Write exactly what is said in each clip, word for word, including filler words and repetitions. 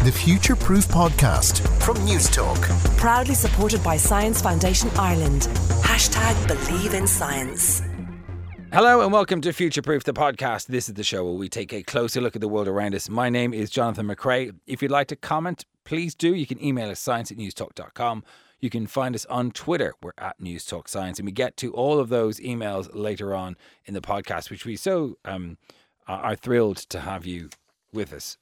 The Future Proof Podcast from Newstalk. Proudly supported by Science Foundation Ireland. Hashtag Believe in Science. Hello and welcome to Future Proof, the podcast. This is the show where we take a closer look at the world around us. My name is Jonathan McRae. If you'd like to comment, please do. You can email us science at newstalk dot com. You can find us on Twitter. We're at Newstalk Science. And we get to all of those emails later on in the podcast, which we so um, are thrilled to have you with us.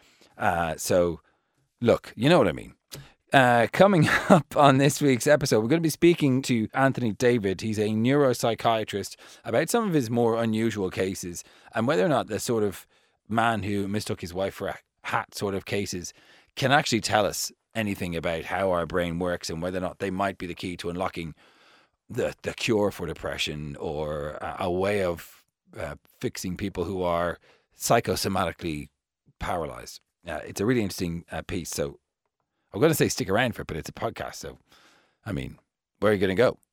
Uh, so, look, you know what I mean. Uh, coming up on this week's episode, we're going to be speaking to Anthony David. He's a neuropsychiatrist about some of his more unusual cases and whether or not the sort of man who mistook his wife for a hat sort of cases can actually tell us anything about how our brain works and whether or not they might be the key to unlocking the, the cure for depression or a, a way of uh, fixing people who are psychosomatically paralyzed. Uh, it's a really interesting uh, piece. So I'm going to say stick around for it, but it's a podcast. So, I mean, where are you going to go?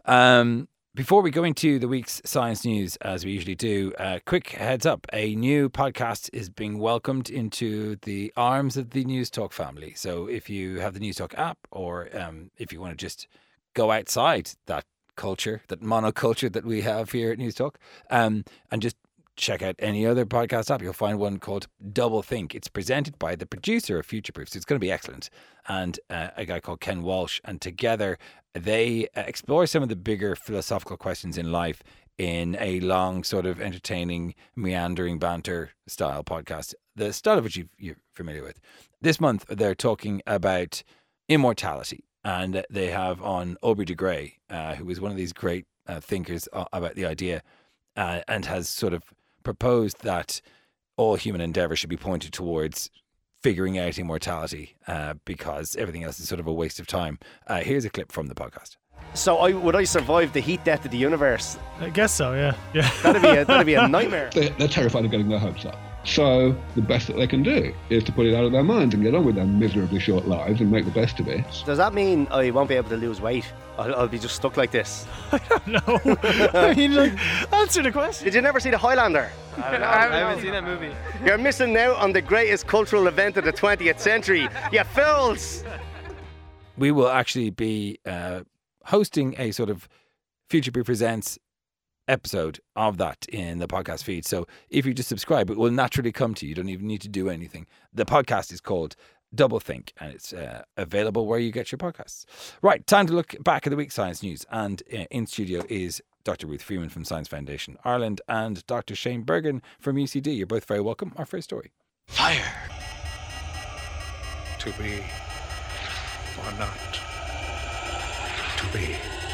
Um, before we go into the week's science news, as we usually do, uh, quick heads up. A new podcast is being welcomed into the arms of the Newstalk family. So if you have the Newstalk app or um, if you want to just go outside that culture, that monoculture that we have here at Newstalk, um, and just check out any other podcast app, you'll find one called Double Think. It's presented by the producer of Future Proof, so it's going to be excellent, and uh, a guy called Ken Walsh. And together they uh, explore some of the bigger philosophical questions in life in a long, sort of entertaining, meandering banter style podcast, the style of which you've, you're familiar with. This month they're talking about immortality, and they have on Aubrey de Grey, uh, who is one of these great uh, thinkers about the idea, uh, and has sort of proposed that all human endeavour should be pointed towards figuring out immortality uh, because everything else is sort of a waste of time. Uh, here's a clip from the podcast. So I, would I survive the heat death of the universe? I guess so, yeah. yeah. That'd be a, that'd be a nightmare. They're, they're terrified of getting their hopes up. So the best that they can do is to put it out of their minds and get on with their miserably short lives and make the best of it. Does that mean I won't be able to lose weight? I'll, I'll be just stuck like this. I don't know. I mean, like, answer the question. Did you never see The Highlander? I, don't know. I haven't seen that movie. You're missing out on the greatest cultural event of the twentieth century. You fools! We will actually be uh, hosting a sort of Future Proof Presents episode of that in the podcast feed. So if you just subscribe, it will naturally come to you. You don't even need to do anything. The podcast is called Double Think, and it's uh, available where you get your podcasts. Right, time to look back at the week's science news. And uh, in studio is Doctor Ruth Freeman from Science Foundation Ireland and Doctor Shane Bergen from U C D. You're both very welcome. Our first story. Fire. To be or not to be.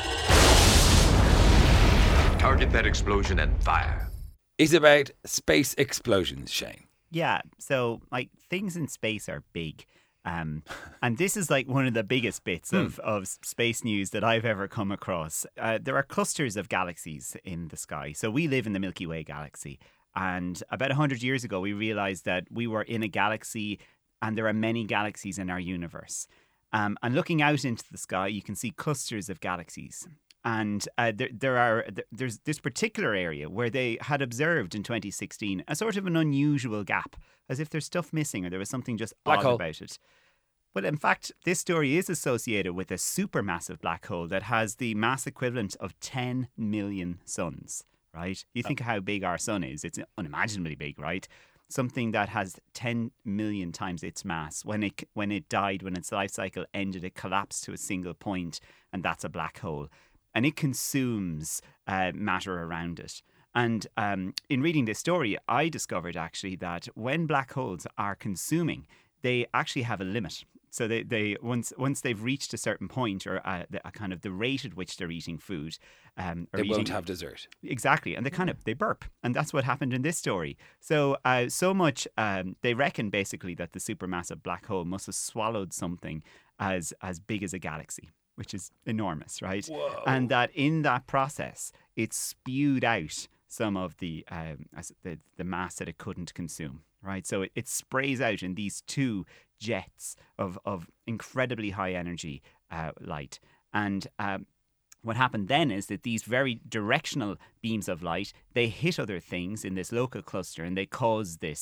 Target that explosion and fire. It's about space explosions, Shane. Yeah, so like things in space are big. Um, and this is like one of the biggest bits of, of space news that I've ever come across. Uh, there are clusters of galaxies in the sky. So we live in the Milky Way galaxy. And about one hundred years ago, we realized that we were in a galaxy and there are many galaxies in our universe. Um, and looking out into the sky, you can see clusters of galaxies. And uh, there, there are there's this particular area where they had observed in twenty sixteen a sort of an unusual gap, as if there's stuff missing or there was something just black odd hole. about it. But in fact, this story is associated with a supermassive black hole that has the mass equivalent of ten million suns, right? You think of how big our sun is. It's unimaginably big, right? Something that has ten million times its mass. When it when it died, when its life cycle ended, it collapsed to a single point, and that's a black hole. And it consumes uh, matter around it. And um, in reading this story, I discovered actually that when black holes are consuming, they actually have a limit. So they, they once once they've reached a certain point, or a, a kind of the rate at which they're eating food, um, or they eating, won't have dessert. Exactly, and they kind of they burp, and that's what happened in this story. So uh, so much um, they reckon basically that the supermassive black hole must have swallowed something as as big as a galaxy, which is enormous, right? Whoa. And that in that process, it spewed out some of the um, the, the mass that it couldn't consume, right? So it, it sprays out in these two jets of, of incredibly high energy uh, light. And um, what happened then is that these very directional beams of light, they hit other things in this local cluster and they cause this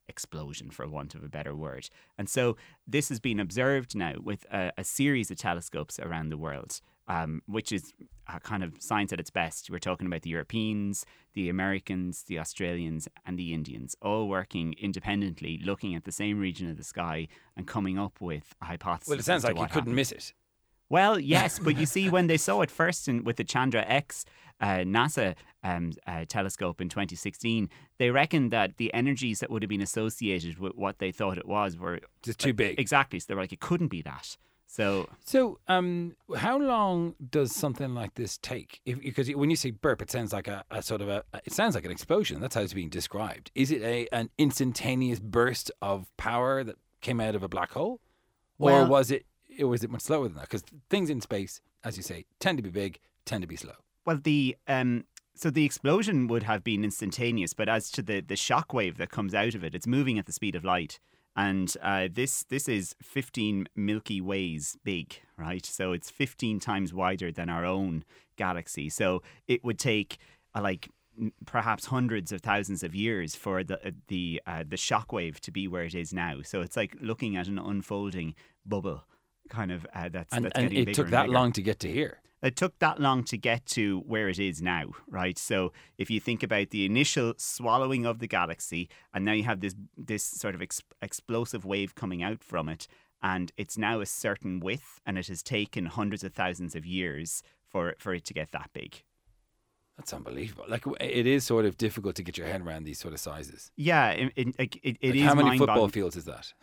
explosion, for want of a better word. And so this has been observed now with a, a series of telescopes around the world, um, which is a kind of science at its best. We're talking about the Europeans, the Americans, the Australians, and the Indians, all working independently, looking at the same region of the sky and coming up with a hypothesis. Well, it sounds as to like you what couldn't happened. miss it. Well, yes, but you see, when they saw it first in, with the Chandra X uh, NASA um, uh, telescope in twenty sixteen, they reckoned that the energies that would have been associated with what they thought it was were just too big. Exactly. So they were like, it couldn't be that. So, so um, how long does something like this take? If, because when you say burp, it sounds like a, a sort of a, it sounds like an explosion. That's how it's being described. Is it a an instantaneous burst of power that came out of a black hole, Well- or was it? Or was it much slower than that? Because things in space, as you say, tend to be big, tend to be slow. well, the um, so the explosion would have been instantaneous, but as to the the shock wave that comes out of it, it's moving at the speed of light. And uh, this this is fifteen Milky Ways big, right? So it's fifteen times wider than our own galaxy. So it would take uh, like m- perhaps hundreds of thousands of years for the uh, the uh, the shockwave to be where it is now. So it's like looking at an unfolding bubble, kind of uh, that's And, that's and getting it bigger took and that bigger. long to get to here. It took that long to get to where it is now, right? So if you think about the initial swallowing of the galaxy, and now you have this this sort of ex- explosive wave coming out from it, and it's now a certain width, and it has taken hundreds of thousands of years for for it to get that big. That's unbelievable. Like, it is sort of difficult to get your head around these sort of sizes. Yeah, it, it, it, it Like, is how many football mind-boggling. fields is that?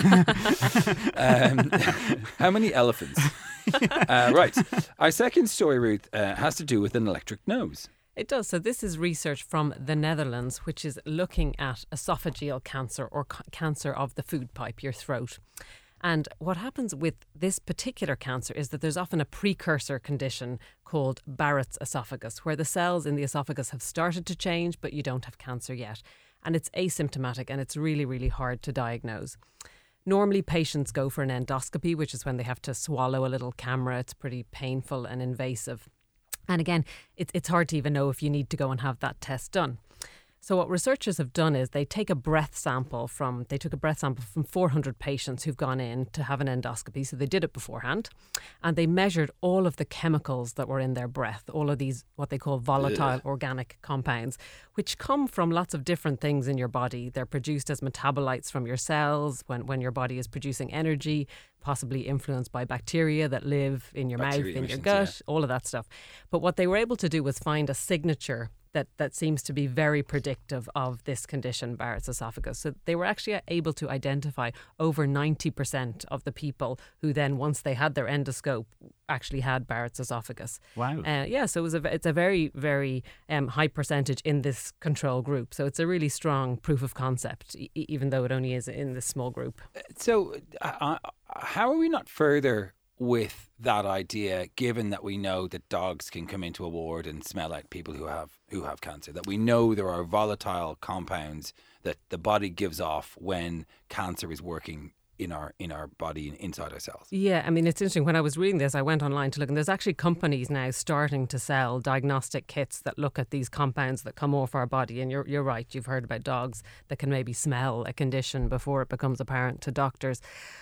um, how many elephants? uh, right. Our second story, Ruth, uh, has to do with an electric nose. It does. So this is research from the Netherlands, which is looking at esophageal cancer or ca- cancer of the food pipe, your throat. And what happens with this particular cancer is that there's often a precursor condition called Barrett's esophagus, where the cells in the esophagus have started to change, but you don't have cancer yet. And it's asymptomatic and it's really, really hard to diagnose. Normally, patients go for an endoscopy, which is when they have to swallow a little camera. It's pretty painful and invasive. And again, it's it's hard to even know if you need to go and have that test done. So what researchers have done is they take a breath sample from, they took a breath sample from four hundred patients who've gone in to have an endoscopy. So they did it beforehand and they measured all of the chemicals that were in their breath, all of these, what they call volatile Ugh. organic compounds, which come from lots of different things in your body. They're produced as metabolites from your cells when, when your body is producing energy, possibly influenced by bacteria that live in your Bacteria mouth, in your emissions, gut, all of that stuff. But what they were able to do was find a signature that, that seems to be very predictive of this condition, Barrett's esophagus. So they were actually able to identify over ninety percent of the people who then, once they had their endoscope, actually had Barrett's esophagus. Wow. Uh, yeah, so it was a, it's a very, very um, high percentage in this control group. So it's a really strong proof of concept, e- even though it only is in this small group. So uh, how are we not further with that idea, given that we know that dogs can come into a ward and smell out people who have who have cancer, that we know there are volatile compounds that the body gives off when cancer is working in our in our body and inside our cells? Yeah, I mean, it's interesting. When I was reading this, I went online to look, and there's actually companies now starting to sell diagnostic kits that look at these compounds that come off our body. And you're you're right, you've heard about dogs that can maybe smell a condition before it becomes apparent to doctors.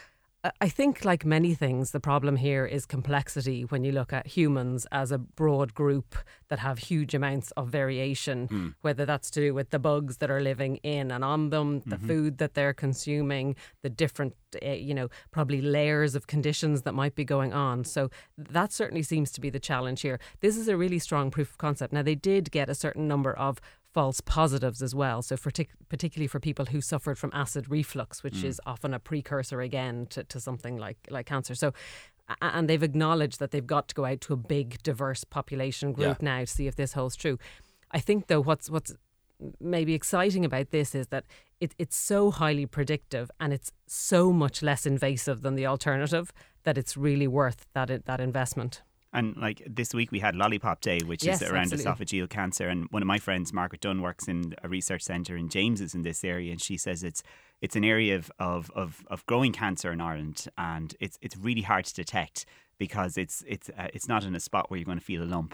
I think, like many things, the problem here is complexity when you look at humans as a broad group that have huge amounts of variation, Mm. whether that's to do with the bugs that are living in and on them, the Mhm. food that they're consuming, the different, uh, you know, probably layers of conditions that might be going on. So that certainly seems to be the challenge here. This is a really strong proof of concept. Now, they did get a certain number of false positives as well. So for tic- particularly for people who suffered from acid reflux, which Mm. is often a precursor again to, to something like, like cancer. So, a- and they've acknowledged that they've got to go out to a big, diverse population group Yeah. now to see if this holds true. I think, though, what's what's maybe exciting about this is that it, it's so highly predictive and it's so much less invasive than the alternative that it's really worth that that investment. And like this week we had Lollipop Day, which Yes, is around absolutely. esophageal cancer. And one of my friends, Margaret Dunn, works in a research centre in James's in this area, and she says it's it's an area of of, of, of growing cancer in Ireland, and it's it's really hard to detect because it's it's uh, it's not in a spot where you're going to feel a lump.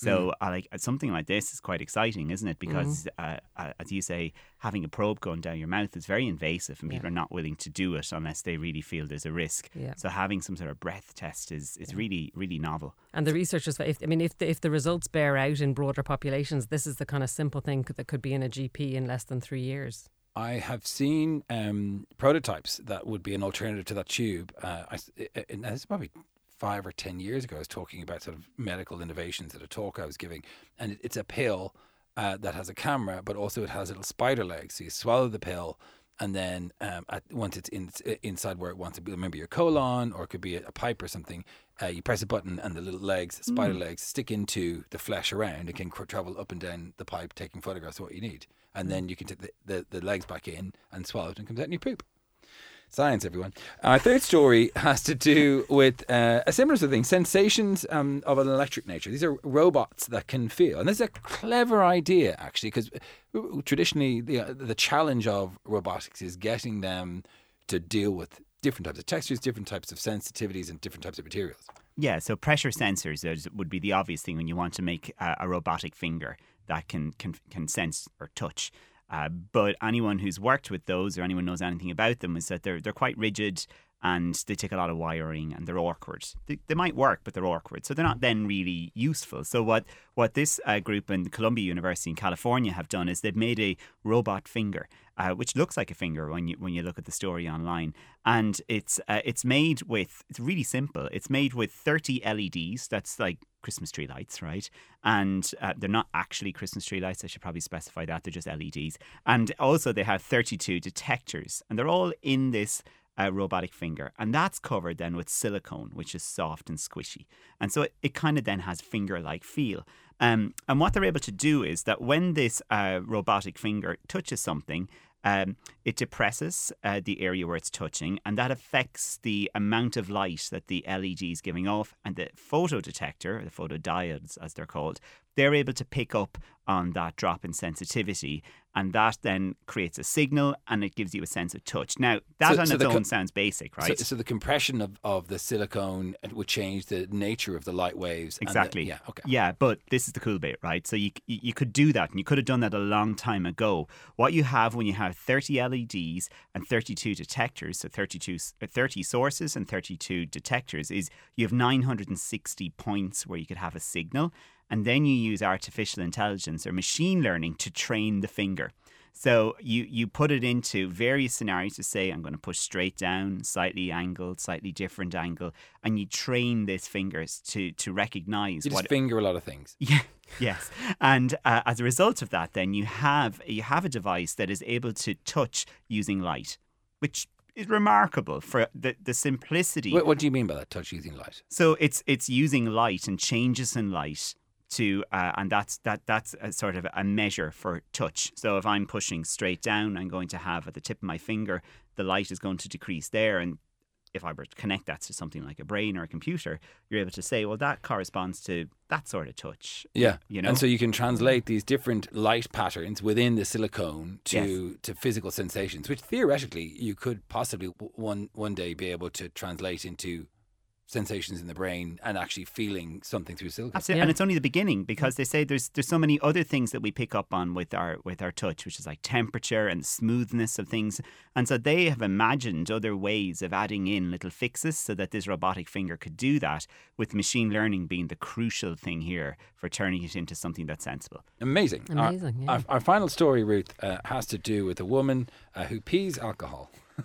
So, uh, like something like this is quite exciting, isn't it? Because, uh, uh, as you say, having a probe going down your mouth is very invasive, and people Yeah. are not willing to do it unless they really feel there's a risk. Yeah. So, having some sort of breath test is is really really novel. And the researchers, if, I mean, if the, if the results bear out in broader populations, this is the kind of simple thing that could be in a G P in less than three years. I have seen um, prototypes that would be an alternative to that tube. Uh, I, and this is probably five or ten years ago. I was talking about sort of medical innovations at a talk I was giving, and it, it's a pill uh, that has a camera, but also it has little spider legs. So you swallow the pill, and then um, at, once it's in, inside where it wants to be, maybe your colon, or it could be a, a pipe or something, uh, you press a button, and the little legs, the spider Mm. legs, stick into the flesh around. It can cr- travel up and down the pipe, taking photographs of what you need. And then you can take the, the, the legs back in and swallow it, and it comes out in your poop. Science, everyone. Our third story has to do with uh, a similar sort of thing, sensations um, of an electric nature. These are robots that can feel. And this is a clever idea, actually, because traditionally the, uh, the challenge of robotics is getting them to deal with different types of textures, different types of sensitivities, and different types of materials. Yeah, so pressure sensors is, would be the obvious thing when you want to make a, a robotic finger that can can, can sense or touch. Uh, but anyone who's worked with those, or anyone knows anything about them, is that they're they're quite rigid, and they take a lot of wiring, and they're awkward. They, they might work, but they're awkward, so they're not then really useful. So what what this uh, group in Columbia University in California have done is they've made a robot finger, uh, which looks like a finger when you when you look at the story online, and it's uh, it's made with it's really simple. It's made with thirty L E Ds. That's like Christmas tree lights, right? And uh, they're not actually Christmas tree lights. I should probably specify that. They're just L E Ds. And also they have thirty-two detectors, and they're all in this uh, robotic finger. And that's covered then with silicone, which is soft and squishy. And so it, it kind of then has finger-like feel. Um, and what they're able to do is that when this uh, robotic finger touches something, Um, it depresses uh, the area where it's touching, and that affects the amount of light that the L E D is giving off. And the photodetector, the photodiodes as they're called, they're able to pick up on that drop in sensitivity, and that then creates a signal, and it gives you a sense of touch. Now, that So- on so its the own co- sounds basic, right? So, so the compression of, of the silicone would change the nature of the light waves. and the- Exactly. yeah, okay. Yeah, but this is the cool bit, right? So you you you could do that, and you could have done that a long time ago. What you have when you have thirty L E Ds and thirty-two detectors, so thirty-two, uh, thirty sources and thirty-two detectors, is you have nine hundred sixty points where you could have a signal, and then you use artificial intelligence or machine learning to train the finger. So you, you put it into various scenarios to say, I'm going to push straight down, slightly angled, slightly different angle, and you train this fingers to to recognize You what just finger a lot of things. yeah, yes. And uh, as a result of that, then you have you have a device that is able to touch using light, which is remarkable for the, the simplicity. What, what do you mean by that, touch using light? So it's it's using light and changes in light to uh, and that's that that's a sort of a measure for touch. So if I'm pushing straight down, I'm going to have at the tip of my finger, the light is going to decrease there, and if I were to connect that to something like a brain or a computer, you're able to say, well, that corresponds to that sort of touch. Yeah, you know. and so you can translate these different light patterns within the silicone to Yes. to physical sensations, which theoretically you could possibly w- one one day be able to translate into sensations in the brain and actually feeling something through silicone. Absolutely, Yeah. and it's only the beginning, because they say there's there's so many other things that we pick up on with our with our touch, which is like temperature and smoothness of things, and so they have imagined other ways of adding in little fixes so that this robotic finger could do that, with machine learning being the crucial thing here for turning it into something that's sensible. Amazing. Our- Amazing, yeah. Our, our final story, Ruth, uh, has to do with a woman uh, who pees alcohol.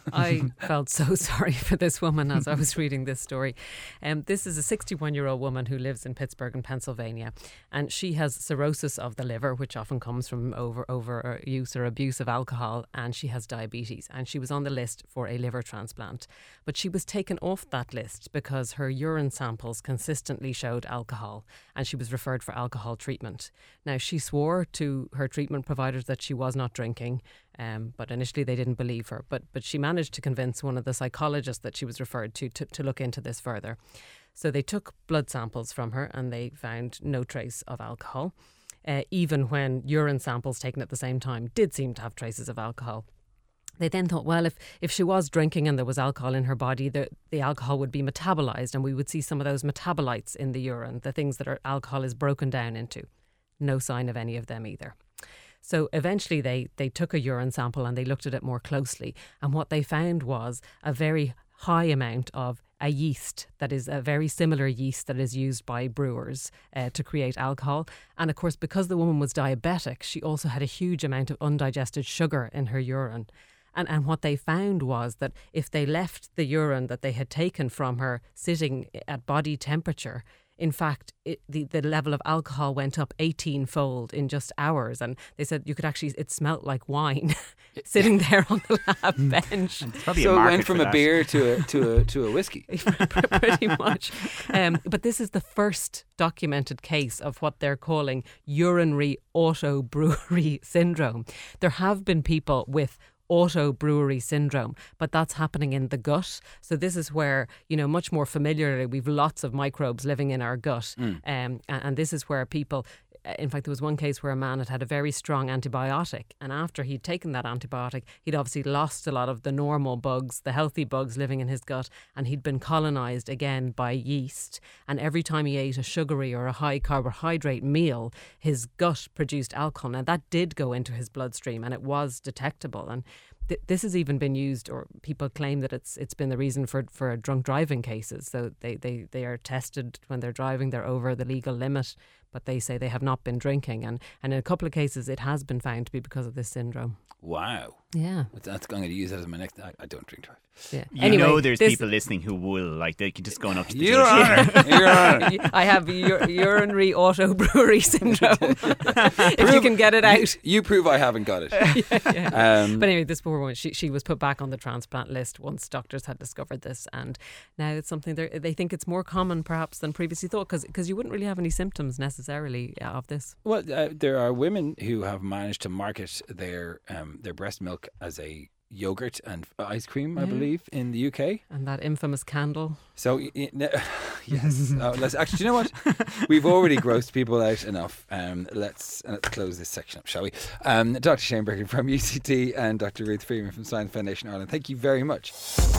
I felt so sorry for this woman as I was reading this story. Um, this is a sixty-one-year-old woman who lives in Pittsburgh in Pennsylvania, and she has cirrhosis of the liver, which often comes from over over use or abuse of alcohol, and she has diabetes, and she was on the list for a liver transplant. But she was taken off that list because her urine samples consistently showed alcohol, and she was referred for alcohol treatment. Now, she swore to her treatment providers that she was not drinking, Um, but initially they didn't believe her. But but she managed to convince one of the psychologists that she was referred to, to to look into this further. So they took blood samples from her, and they found no trace of alcohol, uh, even when urine samples taken at the same time did seem to have traces of alcohol. They then thought, well, if, if she was drinking and there was alcohol in her body, the, the alcohol would be metabolized and we would see some of those metabolites in the urine, the things that our alcohol is broken down into. No sign of any of them either. So eventually they, they took a urine sample and they looked at it more closely. And what they found was a very high amount of a yeast that is a very similar yeast that is used by brewers uh, to create alcohol. And of course, because the woman was diabetic, she also had a huge amount of undigested sugar in her urine. And and what they found was that if they left the urine that they had taken from her sitting at body temperature, in fact, it, the, the level of alcohol went up eighteen-fold in just hours. And they said you could actually, it smelt like wine sitting there on the lab bench. So it went from a beer to a, to a, to a whiskey. Pretty much. Um, but this is the first documented case of what they're calling urinary auto-brewery syndrome. There have been people with auto-brewery syndrome, but that's happening in the gut. So this is where, you know, much more familiarly, we've lots of microbes living in our gut. Mm. Um, and, and this is where people, in fact, there was one case where a man had had a very strong antibiotic, and after he'd taken that antibiotic, he'd obviously lost a lot of the normal bugs, the healthy bugs living in his gut, and he'd been colonized again by yeast. And every time he ate a sugary or a high carbohydrate meal, his gut produced alcohol. Now that did go into his bloodstream and it was detectable. And th- this has even been used, or people claim that it's it's been the reason for, for drunk driving cases. So they, they, they are tested when they're driving, they're over the legal limit, but they say they have not been drinking. And, and in a couple of cases, it has been found to be because of this syndrome. Wow. Yeah. That's, I'm going to use that as my next... I, I don't drink drive. Yeah. You anyway, know there's this, people listening who will, like, they can just go up to the Your Honour. Your Honour. I have ur- urinary auto-brewery syndrome. If you can get it out. You, you prove I haven't got it. yeah, yeah. Um, but anyway, this poor woman, she, she was put back on the transplant list once doctors had discovered this. And now it's something they think it's more common perhaps than previously thought, because you wouldn't really have any symptoms necessarily of this. Well, uh, there are women who have managed to market their um, their breast milk as a yogurt and ice cream, I yeah. believe, in the U K. And that infamous candle. So, yes. uh, let's actually, do you know what? We've already grossed people out enough. Um, let's uh, let's close this section up, shall we? Um, Doctor Shane Birkin from U C T and Doctor Ruth Freeman from Science Foundation Ireland, thank you very much.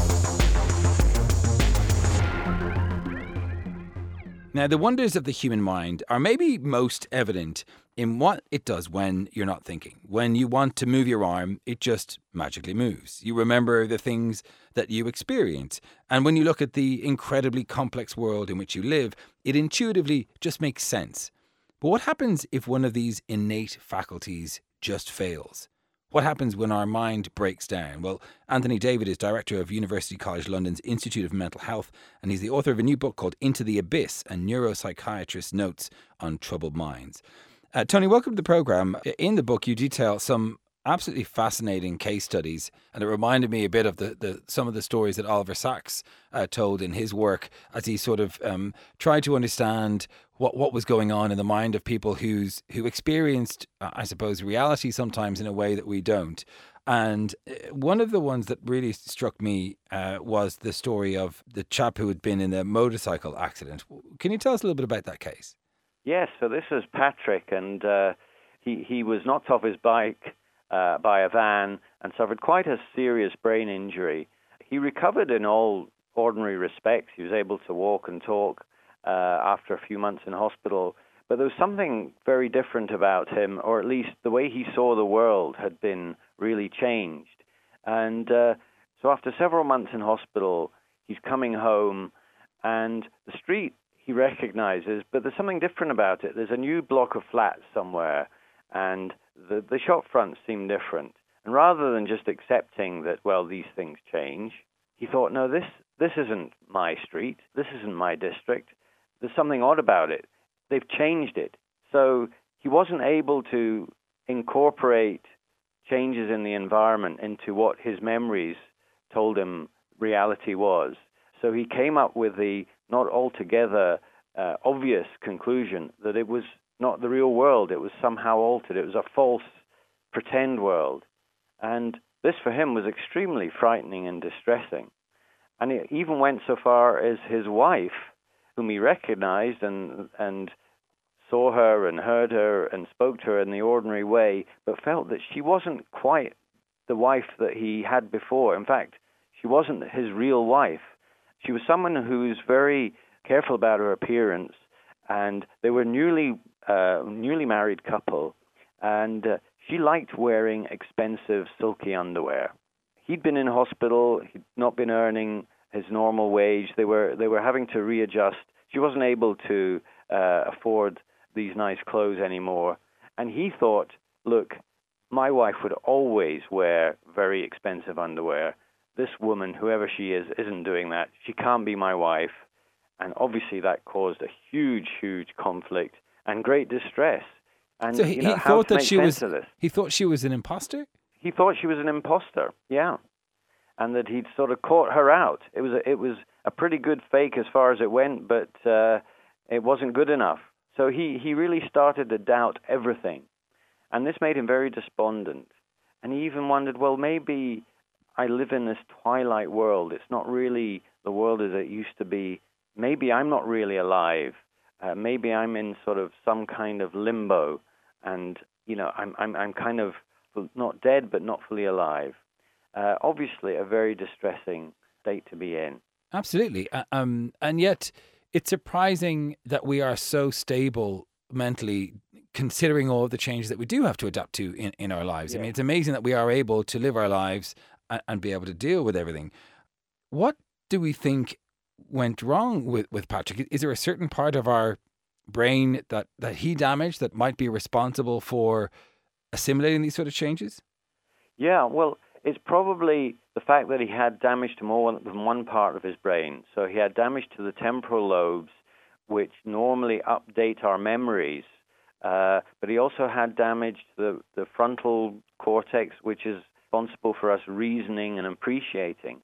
Now, the wonders of the human mind are maybe most evident in what it does when you're not thinking. When you want to move your arm, it just magically moves. You remember the things that you experience. And when you look at the incredibly complex world in which you live, it intuitively just makes sense. But what happens if one of these innate faculties just fails? What happens when our mind breaks down? Well, Anthony David is director of University College London's Institute of Mental Health, and he's the author of a new book called Into the Abyss, a neuropsychiatrist's notes on troubled minds. Uh, Tony, welcome to the programme. In the book, you detail some absolutely fascinating case studies, and it reminded me a bit of the, the some of the stories that Oliver Sacks uh, told in his work as he sort of um, tried to understand what what was going on in the mind of people who's who experienced, uh, I suppose, reality sometimes in a way that we don't. And one of the ones that really struck me uh, was the story of the chap who had been in a motorcycle accident. Can you tell us a little bit about that case? Yes, so this is Patrick, and uh, he, he was knocked off his bike uh, by a van and suffered quite a serious brain injury. He recovered in all ordinary respects. He was able to walk and talk uh, after a few months in hospital, but there was something very different about him, or at least the way he saw the world had been really changed. And uh, so after several months in hospital, he's coming home, and the street he recognizes, but there's something different about it. There's a new block of flats somewhere, and the, the shop fronts seem different. And rather than just accepting that, well, these things change, he thought, no, this this isn't my street. This isn't my district. There's something odd about it. They've changed it. So he wasn't able to incorporate changes in the environment into what his memories told him reality was. So he came up with the not altogether uh, obvious conclusion that it was not the real world. It was somehow altered. It was a false pretend world. And this for him was extremely frightening and distressing. And it even went so far as his wife, whom he recognized and and saw her and heard her and spoke to her in the ordinary way, but felt that she wasn't quite the wife that he had before. In fact, she wasn't his real wife. She was someone who was very careful about her appearance, and they were newly uh, newly married couple, and uh, she liked wearing expensive silky underwear. He'd been in hospital. He'd not been earning his normal wage. They were they were having to readjust. She wasn't able to uh, afford these nice clothes anymore. And he thought, look, my wife would always wear very expensive underwear. This woman, whoever she is, isn't doing that. She can't be my wife. And obviously that caused a huge, huge conflict and great distress. And so he, you know, he how thought to that make she sense was of this? he thought she was an imposter? He thought she was an imposter, yeah. And that he'd sort of caught her out. It was a, it was a pretty good fake as far as it went, but uh, it wasn't good enough. So he, he really started to doubt everything. And this made him very despondent. And he even wondered, well, maybe I live in this twilight world. It's not really the world as it used to be. Maybe I'm not really alive. Uh, maybe I'm in sort of some kind of limbo. And, you know, I'm I'm I'm kind of not dead, but not fully alive. Uh, obviously, a very distressing state to be in. Absolutely. Uh, um, and yet, it's surprising that we are so stable mentally, considering all the changes that we do have to adapt to in, in our lives. Yeah. I mean, it's amazing that we are able to live our lives and, and be able to deal with everything. What do we think went wrong with, with Patrick? Is there a certain part of our brain that, that he damaged that might be responsible for assimilating these sort of changes? Yeah, well, it's probably the fact that he had damage to more than one part of his brain. So he had damage to the temporal lobes, which normally update our memories. Uh, but he also had damage to the, the frontal cortex, which is responsible for us reasoning and appreciating.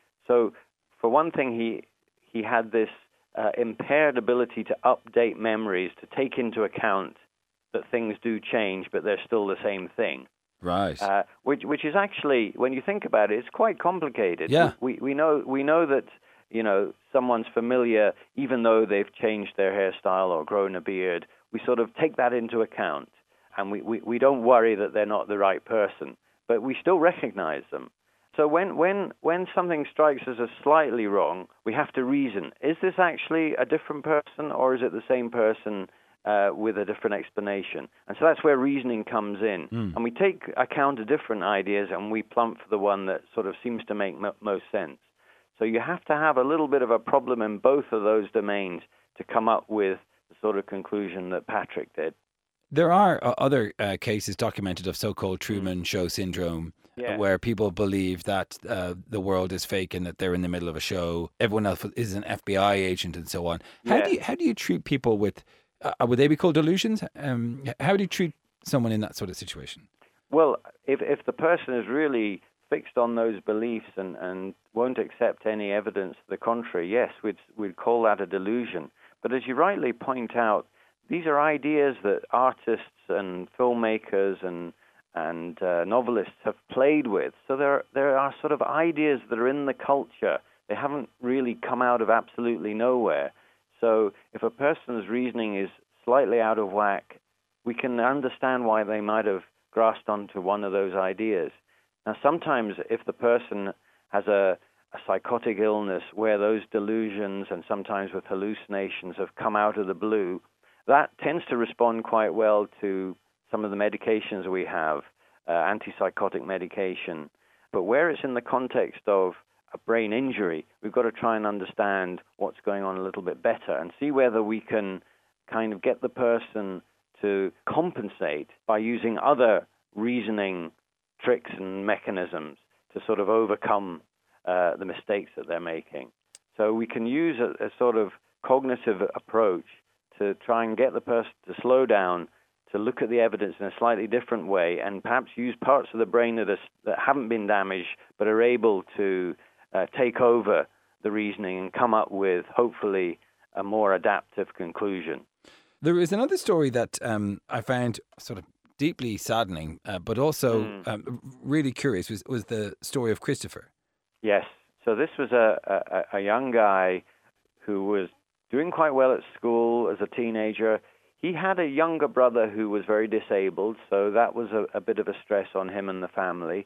So for one thing, he he had this uh, impaired ability to update memories, to take into account that things do change, but they're still the same thing. Right. Uh, which which is actually, when you think about it, it's quite complicated. Yeah. We we know we know that, you know, someone's familiar, even though they've changed their hairstyle or grown a beard. We sort of take that into account, and we, we, we don't worry that they're not the right person, but we still recognize them. So when, when, when something strikes us as slightly wrong, we have to reason, is this actually a different person, or is it the same person uh, with a different explanation? And so that's where reasoning comes in. Mm. And we take account of different ideas, and we plump for the one that sort of seems to make m- most sense. So you have to have a little bit of a problem in both of those domains to come up with the sort of conclusion that Patrick did. There are uh, other uh, cases documented of so-called Truman Show syndrome, yeah. where people believe that uh, the world is fake and that they're in the middle of a show. Everyone else is an F B I agent and so on. How yeah. do you how do you treat people with? Uh, would they be called delusions? Um, how do you treat someone in that sort of situation? Well, if if the person is really fixed on those beliefs and, and won't accept any evidence to the contrary, yes, we'd we'd call that a delusion. But as you rightly point out, these are ideas that artists and filmmakers and and uh, novelists have played with. So there there are sort of ideas that are in the culture. They haven't really come out of absolutely nowhere. So if a person's reasoning is slightly out of whack, we can understand why they might have grasped onto one of those ideas. Now, sometimes if the person has a a psychotic illness where those delusions and sometimes with hallucinations have come out of the blue, that tends to respond quite well to some of the medications we have, uh, antipsychotic medication. But where it's in the context of a brain injury, we've got to try and understand what's going on a little bit better and see whether we can kind of get the person to compensate by using other reasoning tricks and mechanisms to sort of overcome Uh, the mistakes that they're making. So we can use a, a sort of cognitive approach to try and get the person to slow down, to look at the evidence in a slightly different way, and perhaps use parts of the brain that, are, that haven't been damaged but are able to uh, take over the reasoning and come up with, hopefully, a more adaptive conclusion. There is another story that um, I found sort of deeply saddening, uh, but also mm. um, really curious, was, was the story of Christopher. Yes. So this was a, a, a young guy who was doing quite well at school as a teenager. He had a younger brother who was very disabled, so that was a, a bit of a stress on him and the family.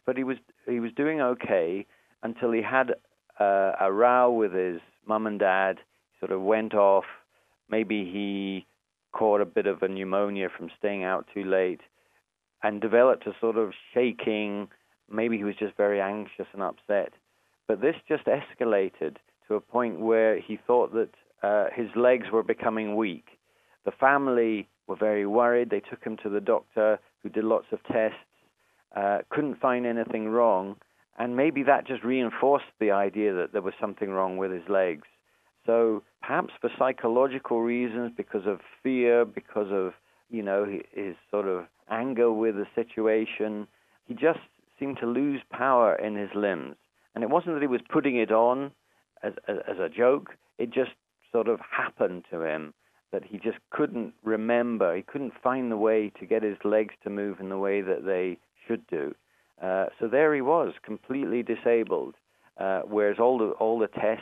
but he was he was doing okay until he had uh, a row with his mum and dad. He sort of went off. Maybe he caught a bit of a pneumonia from staying out too late and developed a sort of shaking. Maybe he was just very anxious and upset. But this just escalated to a point where he thought that uh, his legs were becoming weak. The family were very worried. They took him to the doctor, who did lots of tests, uh, couldn't find anything wrong, and maybe that just reinforced the idea that there was something wrong with his legs. So perhaps for psychological reasons, because of fear, because of, you know, his sort of anger with the situation, he just seemed to lose power in his limbs. And it wasn't that he was putting it on as, as, as a joke. It just sort of happened to him that he just couldn't remember. He couldn't find the way to get his legs to move in the way that they should do. Uh, so there he was, completely disabled, uh, whereas all the all the tests,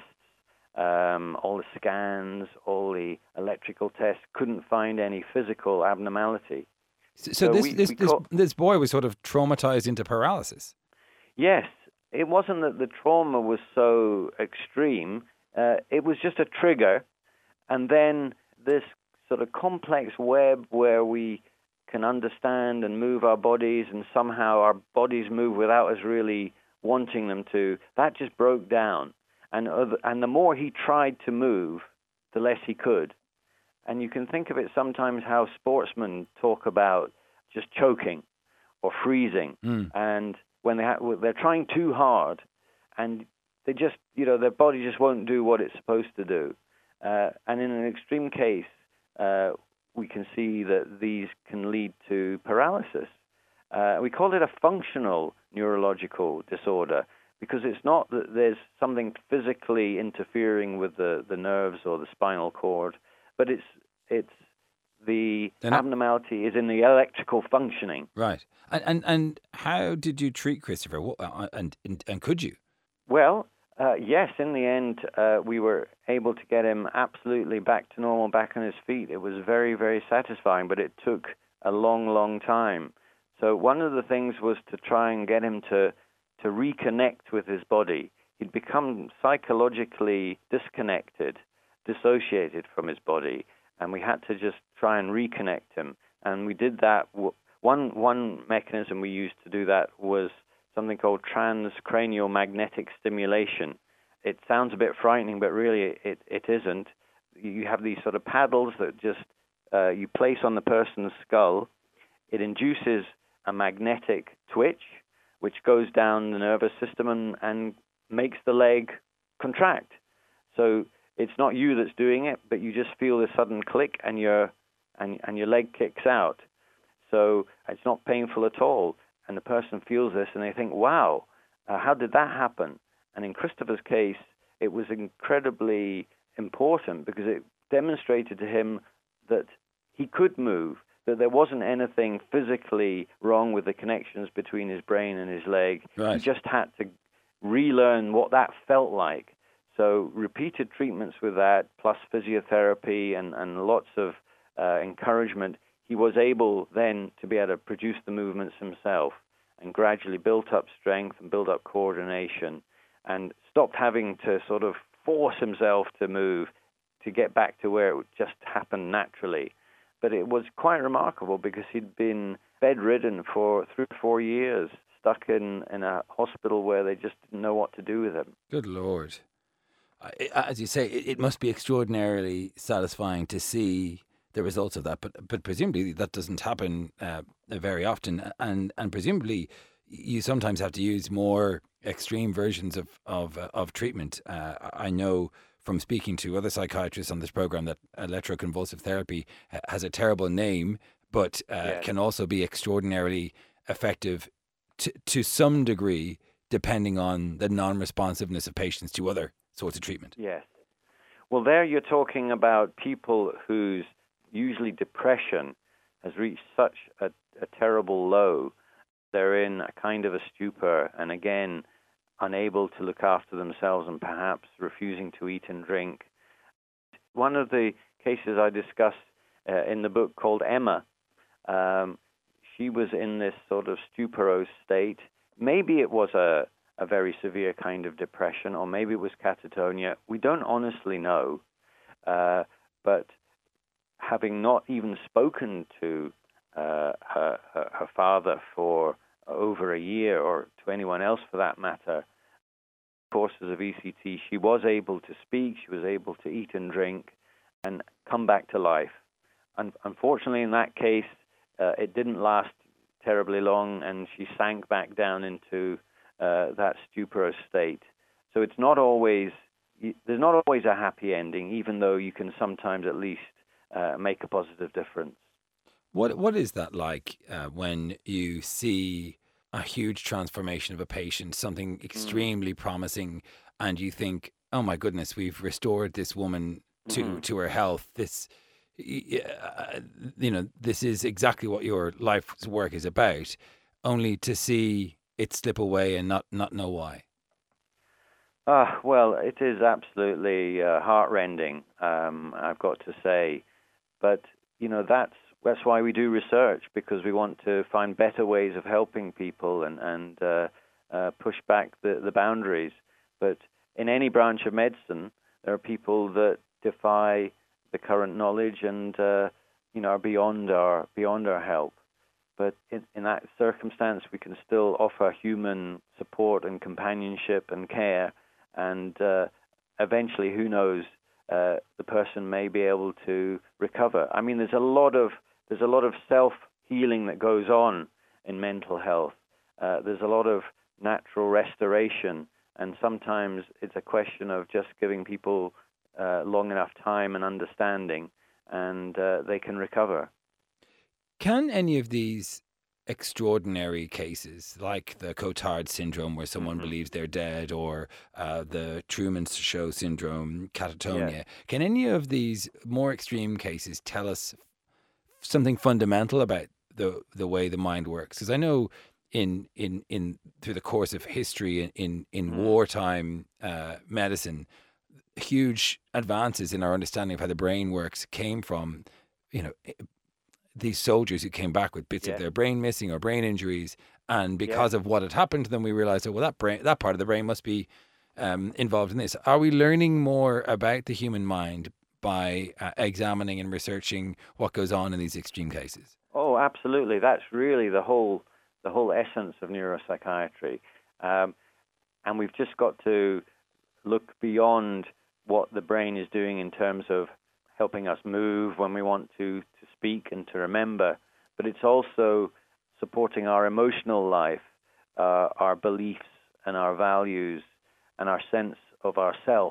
um, all the scans, all the electrical tests couldn't find any physical abnormality. So, so, so this, we, this, we this, call... this boy was sort of traumatized into paralysis? Yes. It wasn't that the trauma was so extreme. Uh, it was just a trigger. And then this sort of complex web where we can understand and move our bodies, and somehow our bodies move without us really wanting them to, that just broke down. And, uh, and the more he tried to move, the less he could. And you can think of it sometimes how sportsmen talk about just choking or freezing. Mm. And when they ha- they're trying too hard, and they just, you know, their body just won't do what it's supposed to do. Uh, and in an extreme case, uh, we can see that these can lead to paralysis. Uh, we call it a functional neurological disorder because it's not that there's something physically interfering with the, the nerves or the spinal cord, but it's it's the They're abnormality not... is in the electrical functioning. Right. And and, and how did you treat Christopher? What, uh, and, and and could you? Well, uh, yes. In the end, uh, we were able to get him absolutely back to normal, back on his feet. It was very, very satisfying, but it took a long, long time. So one of the things was to try and get him to to reconnect with his body. He'd become psychologically disconnected, dissociated from his body, and we had to just try and reconnect him. And we did that. One one mechanism we used to do that was something called transcranial magnetic stimulation. It sounds a bit frightening, but really it, it isn't. You have these sort of paddles that just uh, you place on the person's skull. It induces a magnetic twitch, which goes down the nervous system and, and makes the leg contract. So it's not you that's doing it, but you just feel this sudden click and your and, and your leg kicks out. So it's not painful at all. And the person feels this and they think, wow, uh, how did that happen? And in Christopher's case, it was incredibly important because it demonstrated to him that he could move, that there wasn't anything physically wrong with the connections between his brain and his leg. Right. He just had to relearn what that felt like. So repeated treatments with that, plus physiotherapy and, and lots of uh, encouragement, he was able then to be able to produce the movements himself and gradually built up strength and built up coordination and stopped having to sort of force himself to move to get back to where it would just happen naturally. But it was quite remarkable because he'd been bedridden for three or four years, stuck in, in a hospital where they just didn't know what to do with him. Good Lord. As you say, it must be extraordinarily satisfying to see the results of that, but but presumably that doesn't happen uh, very often, and and presumably you sometimes have to use more extreme versions of of, uh, of treatment. Uh, I know from speaking to other psychiatrists on this program that electroconvulsive therapy has a terrible name, but uh, yes. can also be extraordinarily effective to to some degree, depending on the non-responsiveness of patients to other sorts of treatment. Yes. Well, there you're talking about people whose usually depression has reached such a, a terrible low. They're in a kind of a stupor and, again, unable to look after themselves and perhaps refusing to eat and drink. One of the cases I discuss uh, in the book called Emma, um, she was in this sort of stuporose state. maybe it was a, a very severe kind of depression, or maybe it was catatonia. We don't honestly know. Uh, but having not even spoken to uh, her, her, her father for over a year, or to anyone else for that matter, courses of E C T, she was able to speak, she was able to eat and drink and come back to life. Un- unfortunately, in that case, uh, it didn't last terribly long, and she sank back down into uh, that stuporous state. So it's not always, there's not always a happy ending, even though you can sometimes at least uh, make a positive difference. What What is that like uh, when you see a huge transformation of a patient, something extremely mm. promising, and you think, oh my goodness, we've restored this woman to, mm-hmm. to her health. This, uh, you know, this is exactly what your life's work is about, only to see it slip away and not, not know why. Uh, well, it is absolutely uh, heartrending, um, I've got to say. But, you know, that's That's why we do research, because we want to find better ways of helping people and, and uh, uh, push back the, the boundaries. But in any branch of medicine, there are people that defy the current knowledge and uh, you know are beyond our beyond our help. But in, in that circumstance, we can still offer human support and companionship and care, and uh, eventually, who knows, uh, the person may be able to recover. I mean, there's a lot of There's a lot of self-healing that goes on in mental health. Uh, there's a lot of natural restoration, and sometimes it's a question of just giving people uh, long enough time and understanding, and uh, they can recover. Can any of these extraordinary cases, like the Cotard syndrome, where someone mm-hmm. believes they're dead, or uh, the Truman Show syndrome, catatonia, yeah. can any of these more extreme cases tell us something fundamental about the the way the mind works? Because I know in in in through the course of history in in, in mm. wartime uh, medicine, huge advances in our understanding of how the brain works came from, you know, these soldiers who came back with bits yeah. of their brain missing or brain injuries, and because yeah. of what had happened to them, we realized, oh well, that brain, that part of the brain must be um, involved in this. Are we learning more about the human mind by uh, examining and researching what goes on in these extreme cases? Oh, absolutely. That's really the whole the whole essence of neuropsychiatry. Um, and we've just got to look beyond what the brain is doing in terms of helping us move when we want to, to speak and to remember. But it's also supporting our emotional life, uh, our beliefs and our values and our sense of ourself.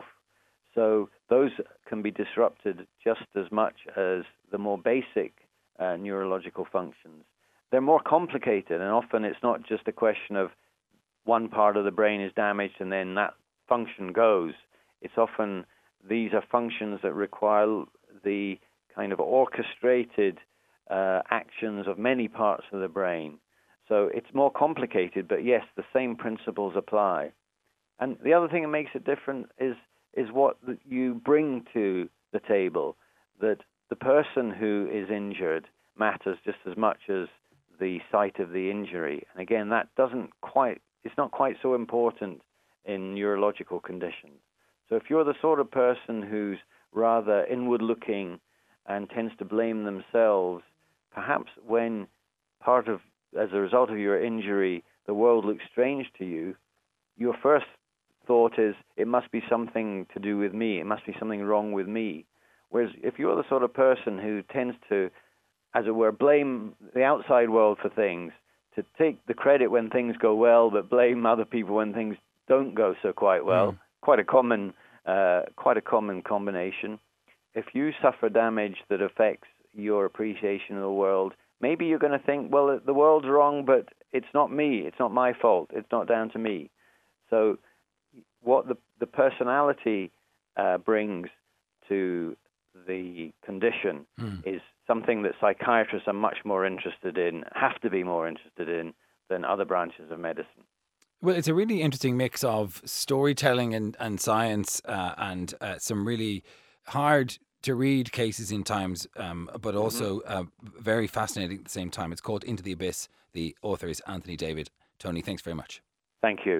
So those can be disrupted just as much as the more basic uh, neurological functions. They're more complicated, and often it's not just a question of one part of the brain is damaged and then that function goes. It's often these are functions that require the kind of orchestrated uh, actions of many parts of the brain. So it's more complicated, but yes, the same principles apply. And the other thing that makes it different is is what you bring to the table, that the person who is injured matters just as much as the site of the injury. And again, that doesn't quite, it's not quite so important in neurological conditions. So if you're the sort of person who's rather inward-looking and tends to blame themselves, perhaps when part of, as a result of your injury, the world looks strange to you, your first thought is, it must be something to do with me. It must be something wrong with me. Whereas if you're the sort of person who tends to, as it were, blame the outside world for things, to take the credit when things go well, but blame other people when things don't go so quite well, mm. quite a common, uh, quite a common combination. If you suffer damage that affects your appreciation of the world, maybe you're going to think, well, the world's wrong, but it's not me. It's not my fault. It's not down to me. So what the, the personality uh, brings to the condition mm. is something that psychiatrists are much more interested in, have to be more interested in, than other branches of medicine. Well, it's a really interesting mix of storytelling and, and science uh, and uh, some really hard to read cases in times, um, but also mm-hmm. uh, very fascinating at the same time. It's called Into the Abyss. The author is Anthony David Tony, thanks very much. Thank you.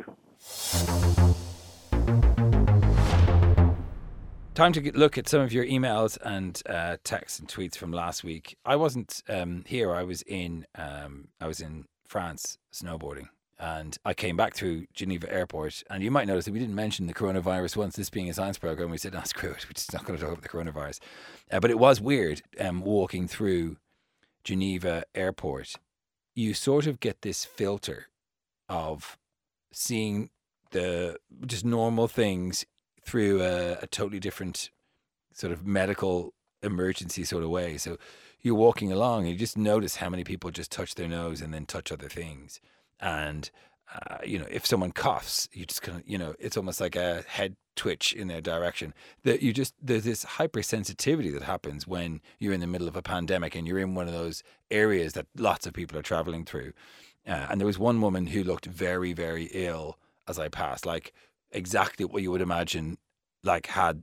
Time to get, look at some of your emails and uh, texts and tweets from last week. I wasn't um, here. I was in um, I was in France snowboarding, and I came back through Geneva Airport. And you might notice that we didn't mention the coronavirus once. This being a science program, we said, "No, screw it. We're just not going to talk about the coronavirus." Uh, but it was weird um, walking through Geneva Airport. You sort of get this filter of seeing the just normal things through a, a totally different sort of medical emergency sort of way. So you're walking along and you just notice how many people just touch their nose and then touch other things. And, uh, you know, if someone coughs, you just kind of, you know, it's almost like a head twitch in their direction. That you just, there's this hypersensitivity that happens when you're in the middle of a pandemic and you're in one of those areas that lots of people are traveling through. Uh, and there was one woman who looked very, very ill as I passed, like exactly what you would imagine, like had,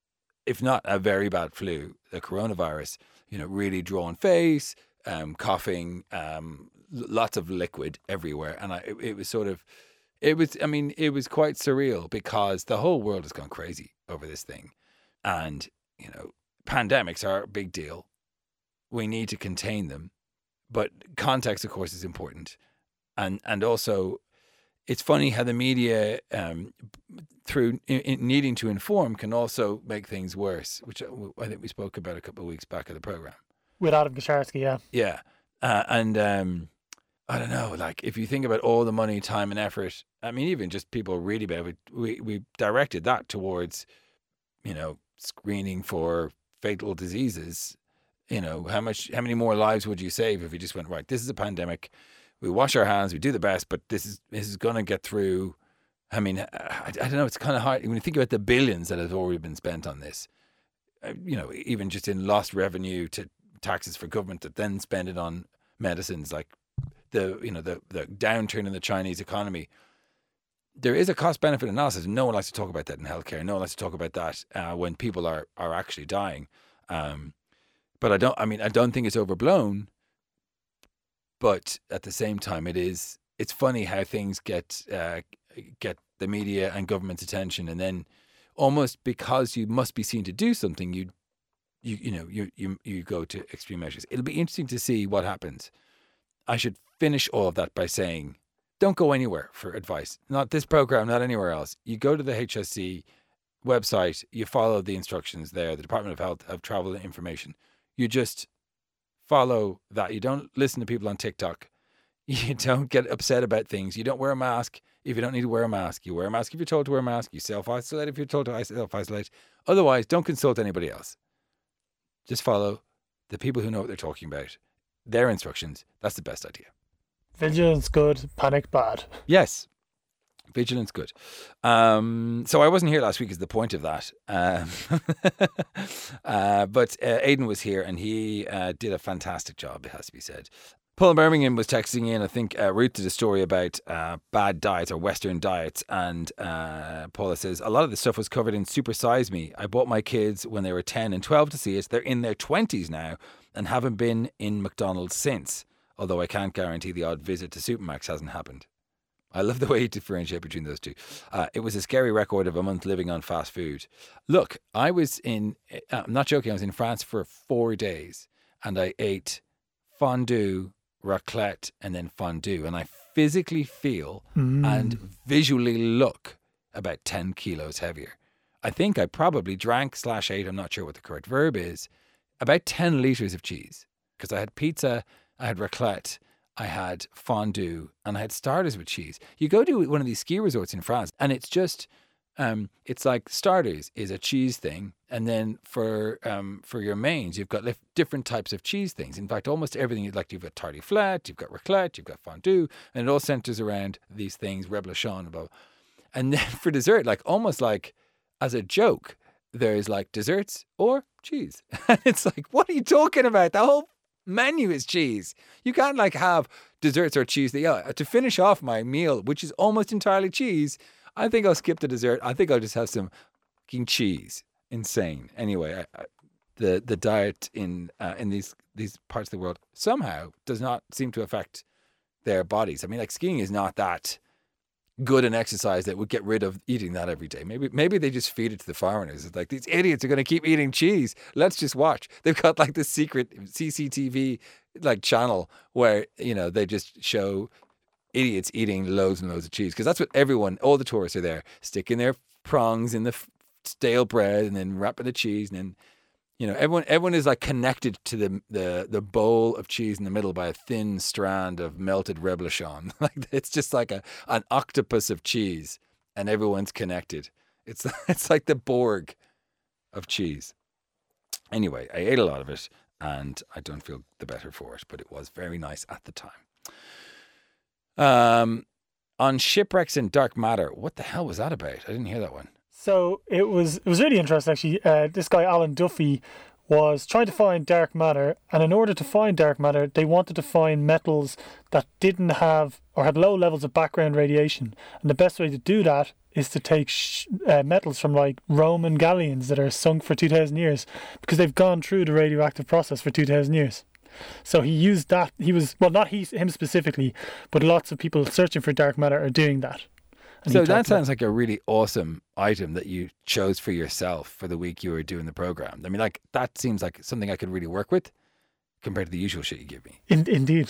if not a very bad flu, the coronavirus, you know, really drawn face, um, coughing, um, lots of liquid everywhere. And I, it, it was sort of, it was, I mean, it was quite surreal because the whole world has gone crazy over this thing. And, you know, pandemics are a big deal. We need to contain them. But context, of course, is important. And, and also, it's funny how the media, um, through in, in needing to inform, can also make things worse, which I think we spoke about a couple of weeks back of the program. With Adam Kosharsky, yeah. Yeah. Uh, and um, I don't know, like if you think about all the money, time and effort, I mean, even just people reading about it, we, we directed that towards, you know, screening for fatal diseases. You know, how much, how many more lives would you save if you just went, right, this is a pandemic. We wash our hands, we do the best, but this is this is going to get through. I mean, I, I don't know, it's kind of hard. When you think about the billions that have already been spent on this, uh, you know, even just in lost revenue to taxes for government that then spend it on medicines, like the, you know, the, the downturn in the Chinese economy. There is a cost-benefit analysis. No one likes to talk about that in healthcare. No one likes to talk about that uh, when people are, are actually dying. Um, but I don't, I mean, I don't think it's overblown. But at the same time, it is. It's funny how things get uh, get the media and government's attention, and then almost because you must be seen to do something, you you you know you you you go to extreme measures. It'll be interesting to see what happens. I should finish all of that by saying, don't go anywhere for advice. Not this program, not anywhere else. You go to the H S C website. You follow the instructions there. The Department of Health have travel information. You just follow that. You don't listen to people on TikTok. You don't get upset about things. You don't wear a mask if you don't need to wear a mask. You wear a mask if you're told to wear a mask. You self-isolate if you're told to self-isolate. Otherwise, don't consult anybody else. Just follow the people who know what they're talking about. Their instructions. That's the best idea. Vigilance good, panic bad. Yes. Vigilance good. Um, so I wasn't here last week is the point of that. Um, uh, but uh, Aidan was here and he uh, did a fantastic job, it has to be said. Paul in Birmingham was texting in, I think, uh, Ruth did a story about uh, bad diets or Western diets. And uh, Paula says, a lot of the stuff was covered in Super Size Me. I bought my kids when they were ten and twelve to see it. They're in their twenties now and haven't been in McDonald's since. Although I can't guarantee the odd visit to Supermax hasn't happened. I love the way you differentiate between those two. Uh, it was a scary record of a month living on fast food. Look, I was in, I'm not joking, I was in France for four days and I ate fondue, raclette, and then fondue. And I physically feel mm. and visually look about ten kilos heavier. I think I probably drank slash ate, I'm not sure what the correct verb is, about ten litres of cheese. Because I had pizza, I had raclette, I had fondue, and I had starters with cheese. You go to one of these ski resorts in France, and it's just, um, it's like starters is a cheese thing, and then for um, for your mains, you've got different types of cheese things. In fact, almost everything, like you've got tartiflette, you've got raclette, you've got fondue, and it all centers around these things, reblochon, and blah, blah. And then for dessert, like almost like as a joke, there's like desserts or cheese. And it's like, what are you talking about? The whole menu is cheese. You can't like have desserts or cheese. Yeah, to finish off my meal, which is almost entirely cheese, I think I'll skip the dessert. I think I'll just have some fucking cheese. Insane. Anyway, I, I, the the diet in uh, in these these parts of the world somehow does not seem to affect their bodies. I mean, like skiing is not that good an exercise that would get rid of eating that every day. Maybe maybe they just feed it to the foreigners. It's like, these idiots are going to keep eating cheese. Let's just watch. They've got like this secret C C T V like channel where, you know, they just show idiots eating loads and loads of cheese, because that's what everyone, all the tourists are there, sticking their prongs in the f- stale bread and then wrapping the cheese, and then, you know, everyone everyone is like connected to the the the bowl of cheese in the middle by a thin strand of melted reblochon. Like it's just like a an octopus of cheese, and everyone's connected. It's it's like the Borg of cheese. Anyway, I ate a lot of it, and I don't feel the better for it, but it was very nice at the time. Um, on shipwrecks and dark matter, what the hell was that about? I didn't hear that one. So it was it was really interesting, actually. Uh, this guy, Alan Duffy, was trying to find dark matter. And in order to find dark matter, they wanted to find metals that didn't have or had low levels of background radiation. And the best way to do that is to take sh- uh, metals from like Roman galleons that are sunk for two thousand years, because they've gone through the radioactive process for two thousand years. So he used that. He was, well, not he, him specifically, but lots of people searching for dark matter are doing that. And so that sounds like a really awesome item that you chose for yourself for the week you were doing the program. I mean, like, that seems like something I could really work with compared to the usual shit you give me. In, indeed.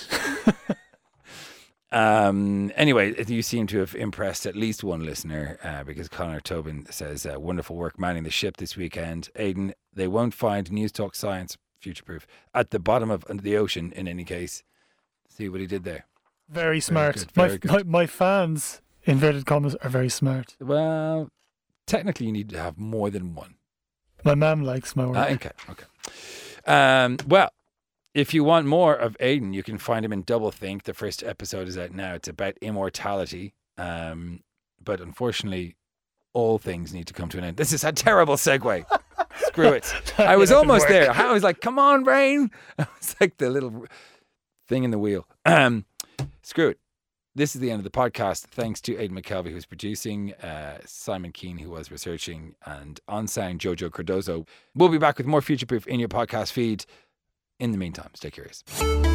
um. Anyway, you seem to have impressed at least one listener, uh, because Connor Tobin says, uh, wonderful work manning the ship this weekend. Aidan, they won't find News Talk Science future-proof at the bottom of the ocean in any case. See what he did there. Very smart. Very good, very my, good. my my fans, inverted commas, are very smart. Well, technically you need to have more than one. My mum likes my work. Uh, okay, okay. Um, well, if you want more of Aidan, you can find him in Doublethink. The first episode is out now. It's about immortality. Um, but unfortunately, all things need to come to an end. This is a terrible segue. Screw it. I was almost there. I was like, come on, brain. I was like the little thing in the wheel. Um, screw it. This is the end of the podcast. Thanks to Aidan McKelvey, who's producing, uh, Simon Keane, who was researching, and on sound, Jojo Cardozo. We'll be back with more Future Proof in your podcast feed. In the meantime, stay curious.